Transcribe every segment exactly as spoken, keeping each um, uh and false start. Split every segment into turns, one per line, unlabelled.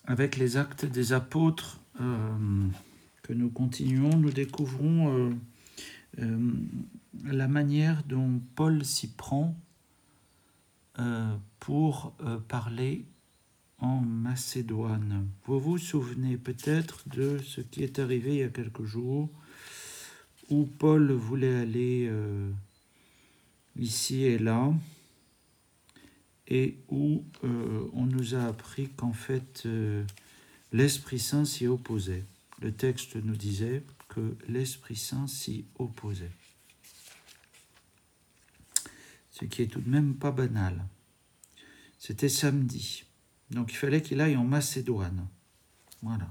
avec les Actes des Apôtres euh, que nous continuons, nous découvrons euh, euh, la manière dont Paul s'y prend euh, pour euh, parler en Macédoine. Vous vous souvenez peut-être de ce qui est arrivé il y a quelques jours, où Paul voulait aller euh, ici et là, et où euh, on nous a appris qu'en fait euh, l'Esprit Saint s'y opposait. Le texte nous disait que l'Esprit Saint s'y opposait. Ce qui est tout de même pas banal. C'était samedi. Donc il fallait qu'il aille en Macédoine. Voilà.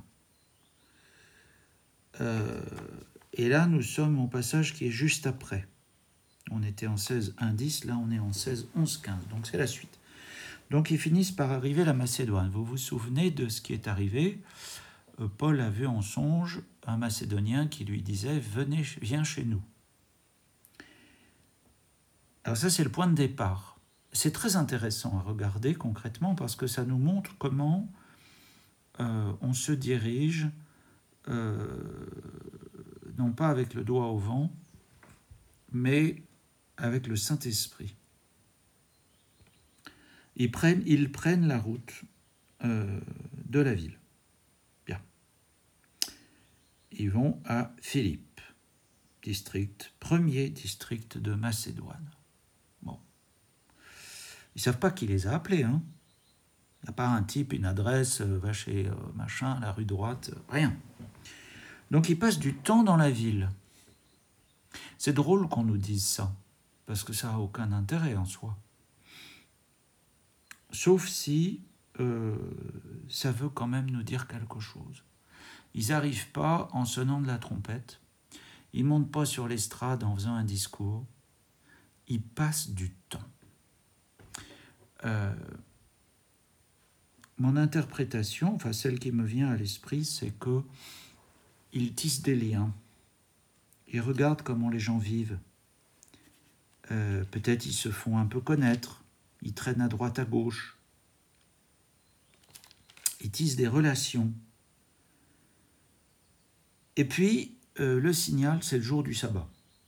Euh, et là, nous sommes au passage qui est juste après. On était en seize un dix, là on est en seize onze quinze. Donc c'est la suite. Donc ils finissent par arriver à la Macédoine. Vous vous souvenez de ce qui est arrivé ? euh, Paul a vu en songe un Macédonien qui lui disait « Venez, viens chez nous ». Alors ça, c'est le point de départ. C'est très intéressant à regarder concrètement parce que ça nous montre comment euh, on se dirige, euh, non pas avec le doigt au vent, mais avec le Saint-Esprit. Ils prennent, ils prennent la route euh, de la ville. Bien. Ils vont à Philippe, district, premier district de Macédoine. Bon. Ils ne savent pas qui les a appelés, hein. Il n'y a pas un type, une adresse, euh, va chez euh, machin, la rue droite, euh, rien. Donc ils passent du temps dans la ville. C'est drôle qu'on nous dise ça, parce que ça n'a aucun intérêt en soi. Sauf si euh, ça veut quand même nous dire quelque chose. Ils n'arrivent pas en sonnant de la trompette, ils ne montent pas sur l'estrade en faisant un discours, ils passent du temps. Euh, mon interprétation, enfin celle qui me vient à l'esprit, c'est qu'ils tissent des liens. Ils regardent comment les gens vivent. Euh, peut-être ils se font un peu connaître, ils traînent à droite à gauche. Ils tissent des relations. Et puis, euh, le signal, c'est le jour du sabbat.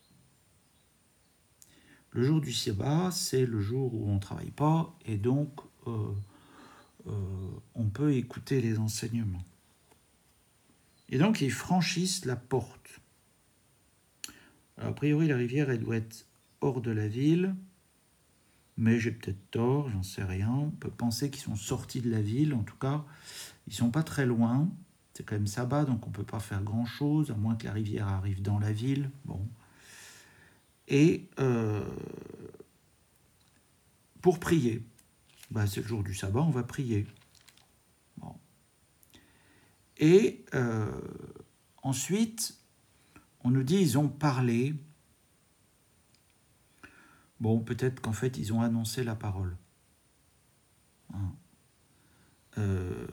Le jour du sabbat, c'est le jour où on ne travaille pas, et donc euh, euh, on peut écouter les enseignements. Et donc, ils franchissent la porte. Alors, a priori, la rivière, elle doit être hors de la ville, mais j'ai peut-être tort, j'en sais rien. On peut penser qu'ils sont sortis de la ville, en tout cas, ils ne sont pas très loin. C'est quand même sabbat, donc on ne peut pas faire grand-chose, à moins que la rivière arrive dans la ville. Bon. Et euh, pour prier, bah, c'est le jour du sabbat, on va prier. Bon. Et euh, ensuite, on nous dit ils ont parlé. Bon, peut-être qu'en fait, ils ont annoncé la parole. Hein. Euh,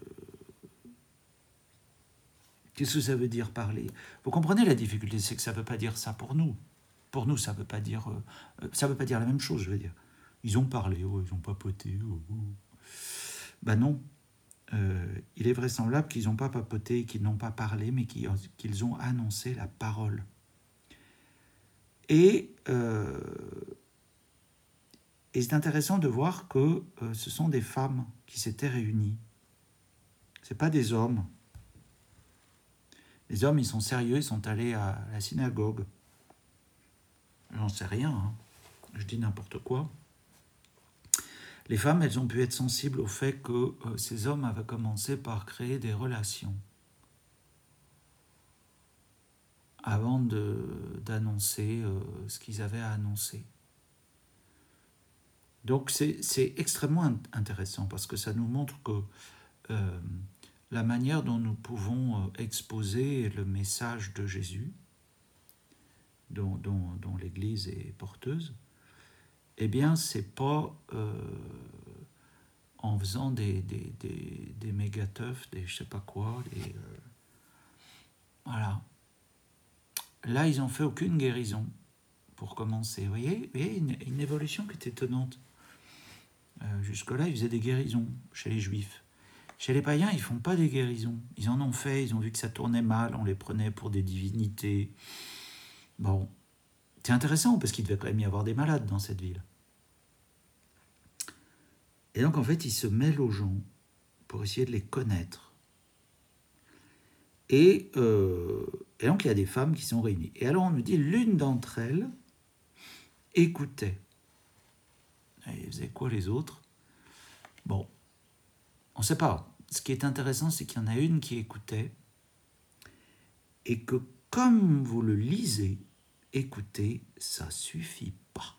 Qu'est-ce que ça veut dire parler ? Vous comprenez la difficulté, c'est que ça ne veut pas dire ça pour nous. Pour nous, ça ne veut pas dire, euh, ça veut pas dire la même chose, je veux dire. Ils ont parlé, oh, ils ont papoté. Oh, oh. Ben non. Euh, il est vraisemblable qu'ils n'ont pas papoté, qu'ils n'ont pas parlé, mais qu'ils, qu'ils ont annoncé la parole. Et, euh, et c'est intéressant de voir que euh, ce sont des femmes qui s'étaient réunies. Ce n'est pas des hommes. Les hommes, ils sont sérieux, ils sont allés à la synagogue. J'en sais rien, hein. Je dis n'importe quoi. Les femmes, elles ont pu être sensibles au fait que euh, ces hommes avaient commencé par créer des relations avant de, d'annoncer euh, ce qu'ils avaient à annoncer. Donc c'est, c'est extrêmement intéressant parce que ça nous montre que euh, la manière dont nous pouvons euh, exposer le message de Jésus, dont, dont, dont l'Église est porteuse, eh bien, c'est pas euh, en faisant des, des, des, des méga-teufs, des je sais pas quoi, des, euh, voilà. Là, ils n'ont fait aucune guérison, pour commencer. Vous voyez, vous voyez une, une évolution qui est étonnante. Euh, jusque-là, ils faisaient des guérisons chez les Juifs. Chez les païens, ils ne font pas des guérisons. Ils en ont fait, ils ont vu que ça tournait mal, on les prenait pour des divinités. Bon, c'est intéressant parce qu'il devait quand même y avoir des malades dans cette ville. Et donc, en fait, ils se mêlent aux gens pour essayer de les connaître. Et, euh, et donc, il y a des femmes qui sont réunies. Et alors, on nous dit, l'une d'entre elles écoutait. Et faisait quoi les autres? Bon, on ne sait pas. Ce qui est intéressant, c'est qu'il y en a une qui écoutait et que comme vous le lisez, écoutez, ça ne suffit pas.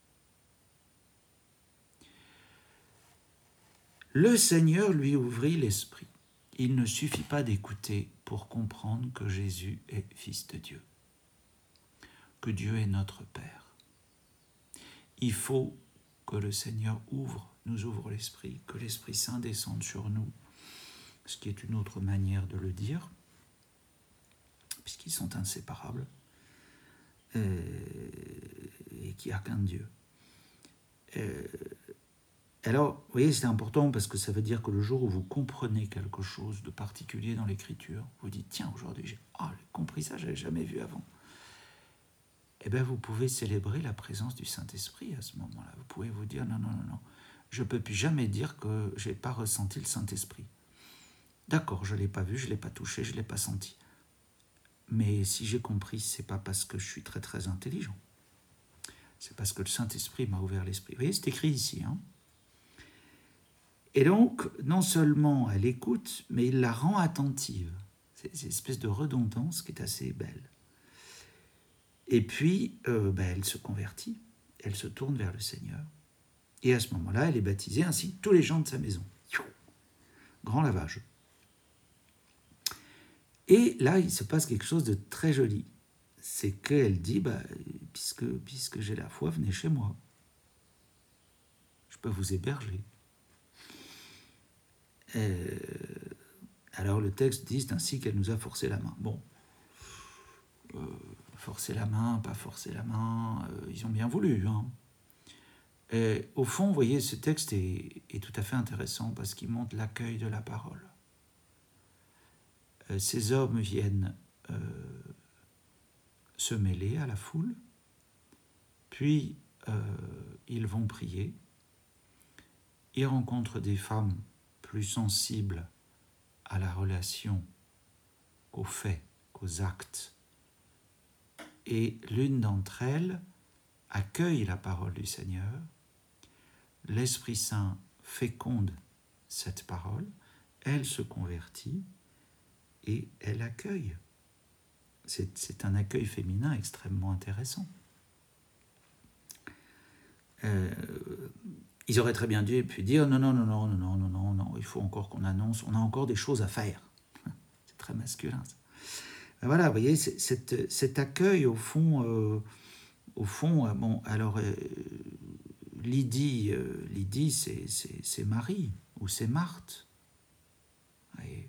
Le Seigneur lui ouvrit l'esprit. Il ne suffit pas d'écouter pour comprendre que Jésus est Fils de Dieu, que Dieu est notre Père. Il faut que le Seigneur ouvre, nous ouvre l'esprit, que l'Esprit Saint descende sur nous, ce qui est une autre manière de le dire, puisqu'ils sont inséparables, euh, et qu'il n'y a qu'un Dieu. Euh, alors, vous voyez, c'est important parce que ça veut dire que le jour où vous comprenez quelque chose de particulier dans l'Écriture, vous dites, tiens, aujourd'hui, j'ai ah, j'ai compris ça, je n'avais jamais vu avant. Eh bien, vous pouvez célébrer la présence du Saint-Esprit à ce moment-là. Vous pouvez vous dire, non, non, non, non, je ne peux plus jamais dire que je n'ai pas ressenti le Saint-Esprit. D'accord, je ne l'ai pas vu, je ne l'ai pas touché, je ne l'ai pas senti. Mais si j'ai compris, ce n'est pas parce que je suis très, très intelligent. C'est parce que le Saint-Esprit m'a ouvert l'esprit. Vous voyez, c'est écrit ici, hein. Et donc, non seulement elle écoute, mais il la rend attentive. C'est une espèce de redondance qui est assez belle. Et puis, euh, ben, elle se convertit, elle se tourne vers le Seigneur. Et à ce moment-là, elle est baptisée, ainsi que tous les gens de sa maison. Grand lavage. Et là, il se passe quelque chose de très joli. C'est qu'elle dit, bah, puisque, puisque j'ai la foi, venez chez moi. Je peux vous héberger. Euh, alors le texte dit ainsi qu'elle nous a forcé la main. Bon, euh, forcer la main, pas forcer la main, euh, ils ont bien voulu. Hein. Et, au fond, vous voyez, ce texte est, est tout à fait intéressant parce qu'il montre l'accueil de la parole. Euh, ces hommes viennent euh, se mêler à la foule, puis euh, ils vont prier, ils rencontrent des femmes plus sensibles à la relation qu'aux faits, qu'aux actes. Et l'une d'entre elles accueille la parole du Seigneur. L'Esprit Saint féconde cette parole, elle se convertit et elle accueille. C'est, c'est un accueil féminin extrêmement intéressant. Euh, ils auraient très bien dû puis dire non, non, non, non, non, non, non, non, il faut encore qu'on annonce, on a encore des choses à faire. C'est très masculin, ça. Ben voilà, vous voyez, c'est, cet, cet accueil, au fond, euh, au fond, euh, bon, alors, euh, Lydie, euh, Lydie c'est, c'est, c'est Marie, ou c'est Marthe. Et,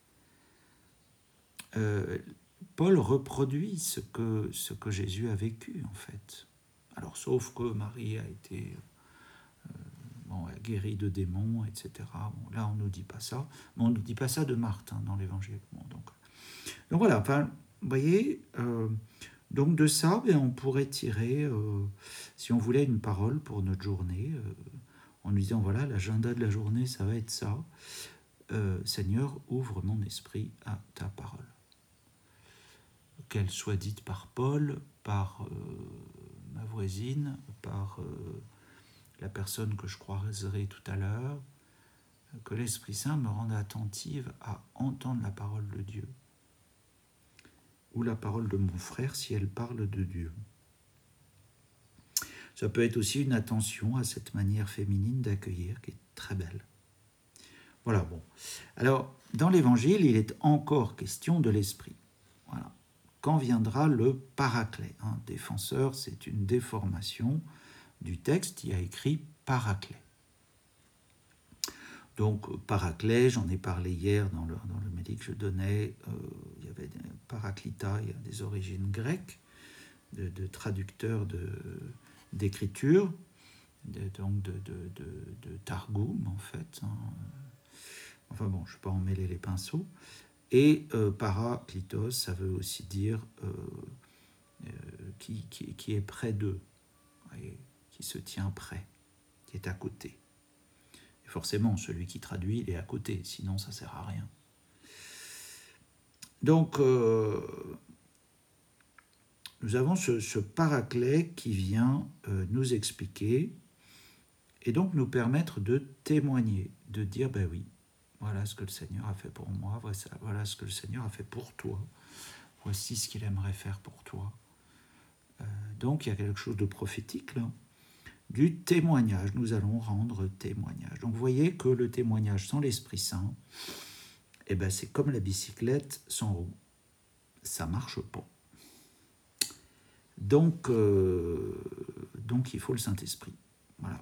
euh, Paul reproduit ce que, ce que Jésus a vécu, en fait. Alors, sauf que Marie a été euh, bon, guérie de démons, et cetera. Bon, là, on ne nous dit pas ça. Mais on ne nous dit pas ça de Marthe, hein, dans l'Évangile. Bon, donc, donc voilà, enfin, vous voyez, euh, donc de ça, ben, on pourrait tirer, euh, si on voulait une parole pour notre journée, euh, en nous disant, voilà, l'agenda de la journée, ça va être ça. Euh, Seigneur, ouvre mon esprit à ta parole. Qu'elle soit dite par Paul, par euh, ma voisine, par euh, la personne que je croiserai tout à l'heure, que l'Esprit Saint me rende attentive à entendre la parole de Dieu, ou la parole de mon frère si elle parle de Dieu. Ça peut être aussi une attention à cette manière féminine d'accueillir qui est très belle. Voilà, bon. Alors, dans l'Évangile, il est encore question de l'Esprit. Voilà. Quand viendra le paraclet, hein, défenseur, c'est une déformation du texte, il y a écrit paraclet. Donc, paraclet, j'en ai parlé hier dans le, dans le médic que je donnais, euh, il y avait des paraclita, il y a des origines grecques, de, de traducteurs de, d'écriture, de, donc de, de, de, de Targum, en fait. Hein. enfin bon, je ne vais pas en mêler les pinceaux. Et euh, parakletos, ça veut aussi dire euh, euh, qui, qui, qui est près d'eux, voyez, qui se tient près, qui est à côté. Et forcément, celui qui traduit, il est à côté, sinon ça ne sert à rien. Donc, euh, nous avons ce, ce paraclet qui vient euh, nous expliquer et donc nous permettre de témoigner, de dire, ben oui, voilà ce que le Seigneur a fait pour moi, voilà ce que le Seigneur a fait pour toi, voici ce qu'il aimerait faire pour toi. Euh, donc il y a quelque chose de prophétique là, du témoignage, nous allons rendre témoignage. Donc vous voyez que le témoignage sans l'Esprit Saint, eh ben, c'est comme la bicyclette sans roue, ça ne marche pas. Donc, euh, donc il faut le Saint-Esprit. Voilà.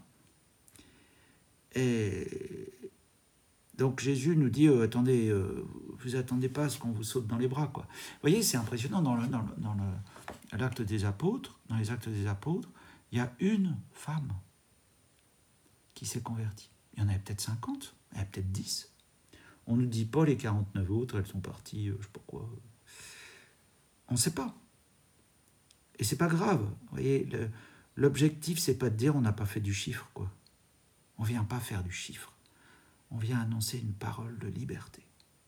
Et donc Jésus nous dit, euh, attendez, euh, vous attendez pas à ce qu'on vous saute dans les bras, quoi. Vous voyez, c'est impressionnant, dans, le, dans, le, dans le, l'acte des apôtres, dans les actes des apôtres, il y a une femme qui s'est convertie. Il y en avait peut-être cinquante, il y en avait peut-être dix. On nous dit pas les quarante-neuf autres, elles sont parties, euh, je sais pas quoi. On ne sait pas. Et c'est pas grave. Vous voyez, le, l'objectif, c'est pas de dire on n'a pas fait du chiffre, quoi. On ne vient pas faire du chiffre. On vient annoncer une parole de liberté.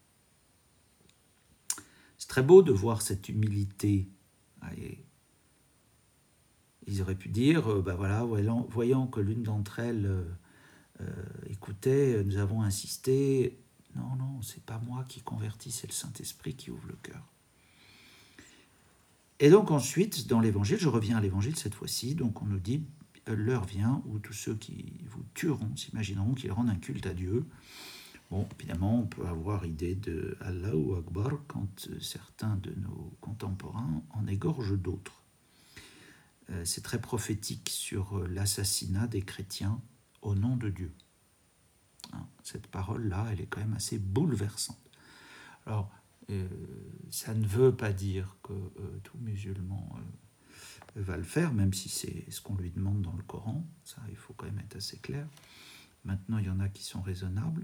C'est très beau de voir cette humilité. Voyez. Ils auraient pu dire, euh, ben voilà, voyant, voyant que l'une d'entre elles euh, euh, écoutait, nous avons insisté. Non, non, c'est pas moi qui convertis, c'est le Saint-Esprit qui ouvre le cœur. Et donc ensuite, dans l'Évangile, je reviens à l'Évangile cette fois-ci, donc on nous dit, l'heure vient où tous ceux qui vous tueront s'imagineront qu'ils rendent un culte à Dieu. Bon, évidemment, on peut avoir idée de Allahu Akbar quand certains de nos contemporains en égorgent d'autres. Euh, c'est très prophétique sur l'assassinat des chrétiens au nom de Dieu. Hein, cette parole-là, elle est quand même assez bouleversante. Alors, euh, ça ne veut pas dire que euh, tout musulman euh, va le faire, même si c'est ce qu'on lui demande dans le Coran. Ça, il faut quand même être assez clair. Maintenant, il y en a qui sont raisonnables.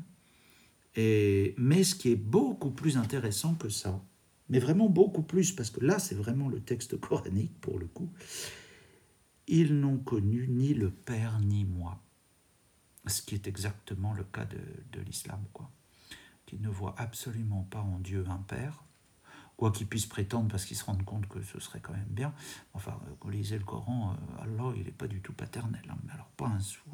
Et, mais ce qui est beaucoup plus intéressant que ça, mais vraiment beaucoup plus, parce que là, c'est vraiment le texte coranique, pour le coup, ils n'ont connu ni le Père ni moi. Ce qui est exactement le cas de, de l'islam, quoi. Qui ne voit absolument pas en Dieu un Père, quoi qu'ils puissent prétendre parce qu'ils se rendent compte que ce serait quand même bien. Enfin, quand vous lisez le Coran, euh, Allah, il n'est pas du tout paternel, hein, mais alors pas un sou.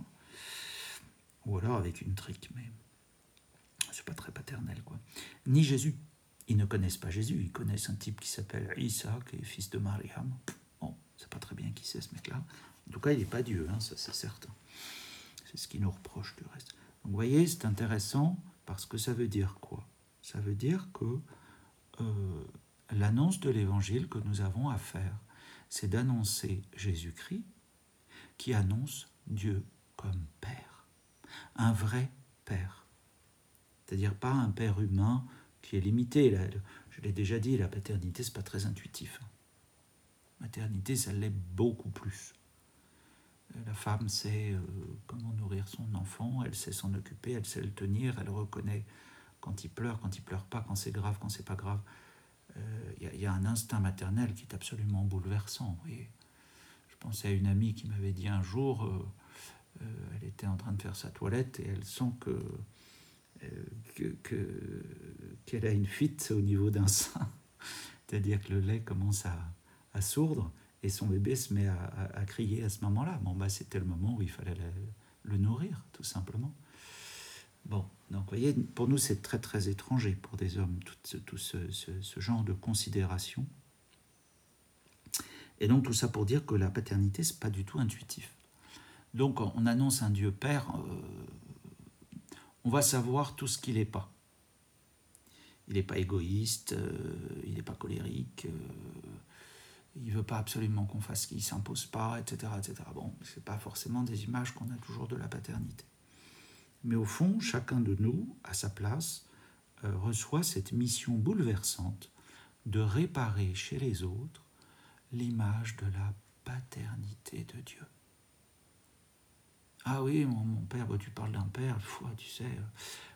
Ou alors avec une trique, mais c'est pas très paternel, quoi. Ni Jésus. Ils ne connaissent pas Jésus, ils connaissent un type qui s'appelle Isa, qui est fils de Mariam. Bon, c'est pas très bien qui c'est ce mec-là. En tout cas, il n'est pas Dieu, hein, ça c'est certain. C'est ce qui nous reproche du reste. Donc vous voyez, c'est intéressant parce que ça veut dire quoi? Ça veut dire que euh, l'annonce de l'évangile que nous avons à faire, c'est d'annoncer Jésus-Christ qui annonce Dieu comme Père. Un vrai Père. C'est-à-dire pas un Père humain qui est limité. Là, je l'ai déjà dit, la paternité, c'est pas très intuitif. Maternité, ça l'est beaucoup plus. La femme sait euh, comment nourrir son enfant, elle sait s'en occuper, elle sait le tenir, elle reconnaît quand il pleure, quand il pleure pas, quand c'est grave, quand c'est pas grave. Il euh, y, y a un instinct maternel qui est absolument bouleversant. Vous voyez. Je pensais à une amie qui m'avait dit un jour, euh, euh, elle était en train de faire sa toilette et elle sent que, euh, que, que, qu'elle a une fuite au niveau d'un sein. C'est-à-dire que le lait commence à, à sourdre. Et son bébé se met à, à, à crier à ce moment-là. Bon, bah, c'était le moment où il fallait le, le nourrir, tout simplement. Bon, donc vous voyez, pour nous, c'est très, très étranger, pour des hommes, tout, ce, tout ce, ce, ce genre de considération. Et donc, tout ça pour dire que la paternité, c'est pas du tout intuitif. Donc, on annonce un Dieu Père, euh, on va savoir tout ce qu'il n'est pas. Il n'est pas égoïste, euh, il n'est pas colérique, euh, il ne veut pas absolument qu'on fasse ce qu'il ne s'impose pas, et cetera, et cetera. Bon, ce n'est pas forcément des images qu'on a toujours de la paternité. Mais au fond, chacun de nous, à sa place, euh, reçoit cette mission bouleversante de réparer chez les autres l'image de la paternité de Dieu. Ah oui, mon, mon père, bah, tu parles d'un père, foi, tu sais,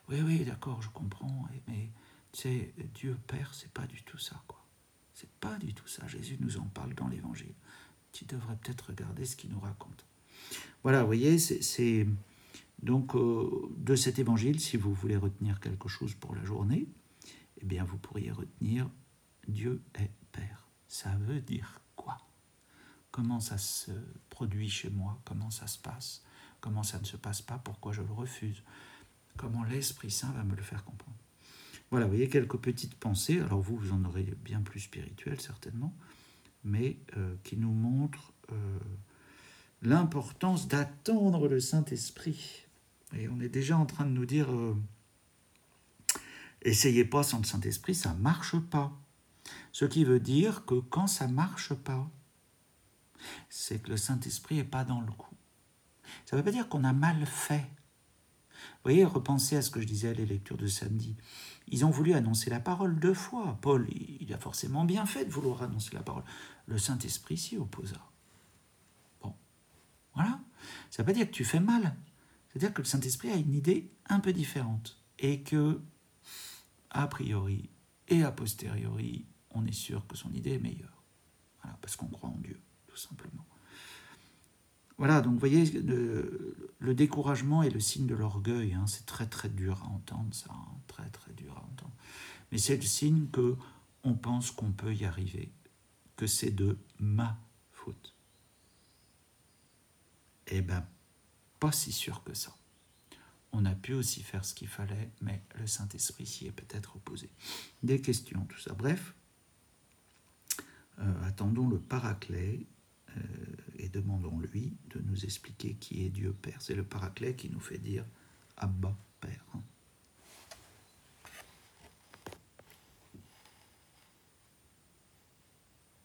Oui, oui, d'accord, je comprends, mais tu sais, Dieu Père, c'est pas du tout ça, quoi. C'est pas du tout ça. Jésus nous en parle dans l'Évangile. Tu devrais peut-être regarder ce qu'il nous raconte. Voilà, vous voyez, c'est donc euh, de cet Évangile, si vous voulez retenir quelque chose pour la journée, eh bien, vous pourriez retenir Dieu est Père. Ça veut dire quoi? Comment ça se produit chez moi? Comment ça se passe? Comment ça ne se passe pas? Pourquoi je le refuse? Comment l'Esprit Saint va me le faire comprendre? Voilà, vous voyez quelques petites pensées. Alors vous, vous en aurez bien plus spirituelles certainement, mais euh, qui nous montrent euh, l'importance d'attendre le Saint-Esprit. Et on est déjà en train de nous dire euh, essayez pas sans le Saint-Esprit, ça marche pas. Ce qui veut dire que quand ça marche pas, c'est que le Saint-Esprit n'est pas dans le coup. Ça ne veut pas dire qu'on a mal fait. Vous voyez, repensez à ce que je disais à les lectures de samedi. Ils ont voulu annoncer la parole deux fois. Paul, il a forcément bien fait de vouloir annoncer la parole. Le Saint-Esprit s'y opposa. Bon, voilà. Ça ne veut pas dire que tu fais mal. C'est-à-dire que le Saint-Esprit a une idée un peu différente. Et que, a priori et a posteriori, on est sûr que son idée est meilleure. Voilà, parce qu'on croit en Dieu, tout simplement. Voilà, donc vous voyez, le, le découragement est le signe de l'orgueil. Hein, c'est très très dur à entendre, ça, hein, très très dur à entendre. Mais c'est le signe que on pense qu'on peut y arriver, que c'est de ma faute. Eh bien, pas si sûr que ça. On a pu aussi faire ce qu'il fallait, mais le Saint-Esprit s'y est peut-être opposé. Des questions, tout ça. Bref, euh, attendons le Paraclet euh, et demandons-lui de nous expliquer qui est Dieu Père. C'est le Paraclet qui nous fait dire Abba Père.